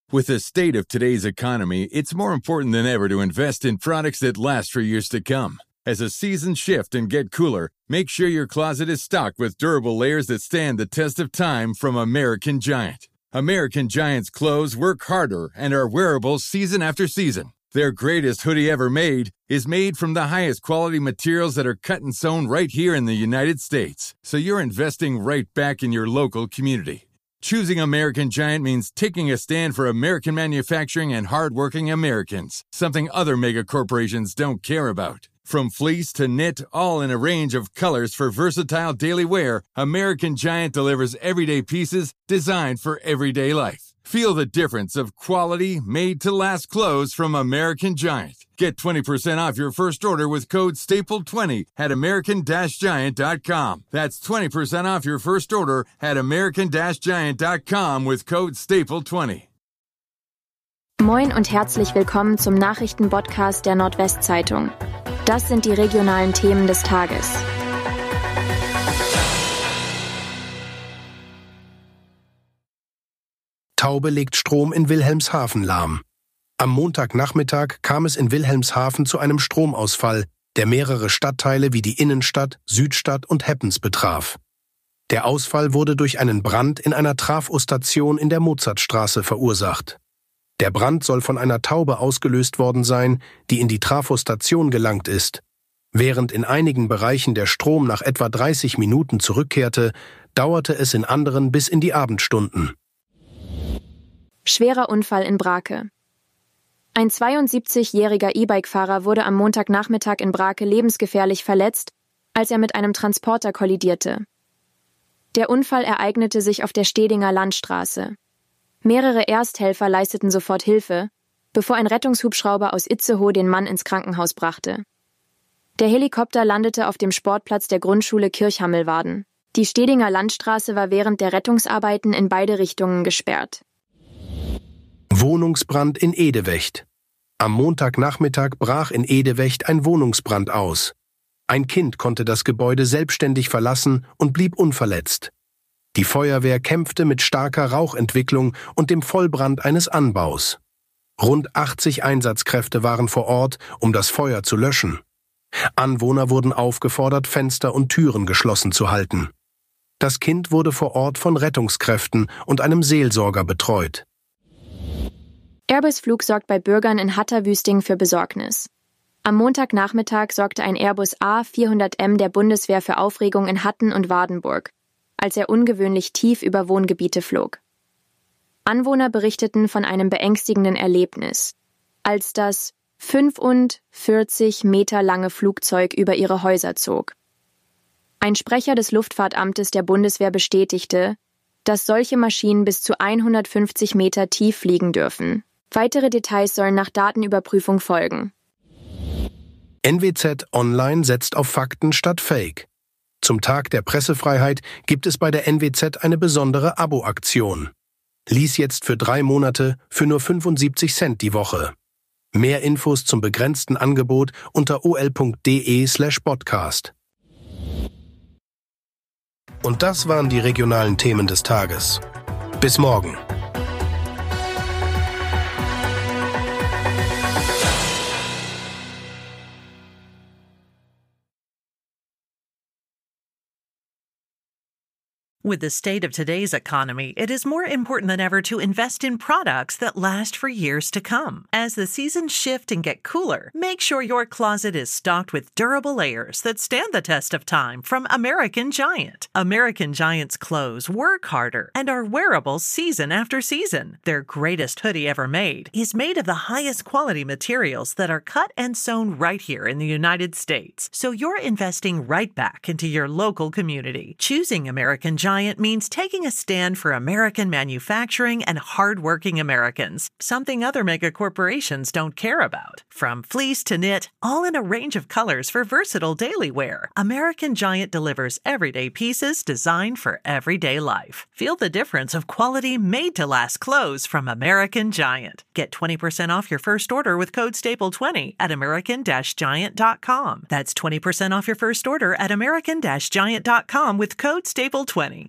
With the state of today's economy, it's more important than ever to invest in products that last for years to come. As the seasons shift and get cooler, make sure your closet is stocked with durable layers that stand the test of time from American Giant. American Giant's clothes work harder and are wearable season after season. Their greatest hoodie ever made is made from the highest quality materials that are cut and sewn right here in the United States. So you're investing right back in your local community. Choosing American Giant means taking a stand for American manufacturing and hardworking Americans, something other mega corporations don't care about. From fleece to knit, all in a range of colors for versatile daily wear, American Giant delivers everyday pieces designed for everyday life. Feel the difference of quality, made-to-last clothes from American Giant. Get 20% off your first order with code STAPLE20 at american-giant.com. That's 20% off your first order at american-giant.com with code STAPLE20. Moin und herzlich willkommen zum Nachrichtenpodcast der Nordwestzeitung. Das sind die regionalen Themen des Tages. Taube legt Strom in Wilhelmshaven lahm. Am Montagnachmittag kam es in Wilhelmshaven zu einem Stromausfall, der mehrere Stadtteile wie die Innenstadt, Südstadt und Heppens betraf. Der Ausfall wurde durch einen Brand in einer Trafostation in der Mozartstraße verursacht. Der Brand soll von einer Taube ausgelöst worden sein, die in die Trafostation gelangt ist. Während in einigen Bereichen der Strom nach etwa 30 Minuten zurückkehrte, dauerte es in anderen bis in die Abendstunden. Schwerer Unfall in Brake. Ein 72-jähriger E-Bike-Fahrer wurde am Montagnachmittag in Brake lebensgefährlich verletzt, als er mit einem Transporter kollidierte. Der Unfall ereignete sich auf der Stedinger Landstraße. Mehrere Ersthelfer leisteten sofort Hilfe, bevor ein Rettungshubschrauber aus Itzehoe den Mann ins Krankenhaus brachte. Der Helikopter landete auf dem Sportplatz der Grundschule Kirchhammelwaden. Die Stedinger Landstraße war während der Rettungsarbeiten in beide Richtungen gesperrt. Wohnungsbrand in Edewecht. Am Montagnachmittag brach in Edewecht ein Wohnungsbrand aus. Ein Kind konnte das Gebäude selbstständig verlassen und blieb unverletzt. Die Feuerwehr kämpfte mit starker Rauchentwicklung und dem Vollbrand eines Anbaus. Rund 80 Einsatzkräfte waren vor Ort, um das Feuer zu löschen. Anwohner wurden aufgefordert, Fenster und Türen geschlossen zu halten. Das Kind wurde vor Ort von Rettungskräften und einem Seelsorger betreut. Airbus-Flug sorgt bei Bürgern in Hatterwüsting für Besorgnis. Am Montagnachmittag sorgte ein Airbus A400M der Bundeswehr für Aufregung in Hatten und Wadenburg, als er ungewöhnlich tief über Wohngebiete flog. Anwohner berichteten von einem beängstigenden Erlebnis, als das 45 Meter lange Flugzeug über ihre Häuser zog. Ein Sprecher des Luftfahrtamtes der Bundeswehr bestätigte, dass solche Maschinen bis zu 150 Meter tief fliegen dürfen. Weitere Details sollen nach Datenüberprüfung folgen. NWZ Online setzt auf Fakten statt Fake. Zum Tag der Pressefreiheit gibt es bei der NWZ eine besondere Abo-Aktion. Lies jetzt für 3 Monate für nur 75 Cent die Woche. Mehr Infos zum begrenzten Angebot unter ol.de/podcast. Und das waren die regionalen Themen des Tages. Bis morgen. With the state of today's economy, it is more important than ever to invest in products that last for years to come. As the seasons shift and get cooler, make sure your closet is stocked with durable layers that stand the test of time from American Giant. American Giant's clothes work harder and are wearable season after season. Their greatest hoodie ever made is made of the highest quality materials that are cut and sewn right here in the United States. So you're investing right back into your local community. Choosing American Giant means taking a stand for American manufacturing and hardworking Americans, something other mega corporations don't care about. From fleece to knit, all in a range of colors for versatile daily wear, American Giant delivers everyday pieces designed for everyday life. Feel the difference of quality made-to-last clothes from American Giant. Get 20% off your first order with code STAPLE20 at american-giant.com. That's 20% off your first order at american-giant.com with code STAPLE20.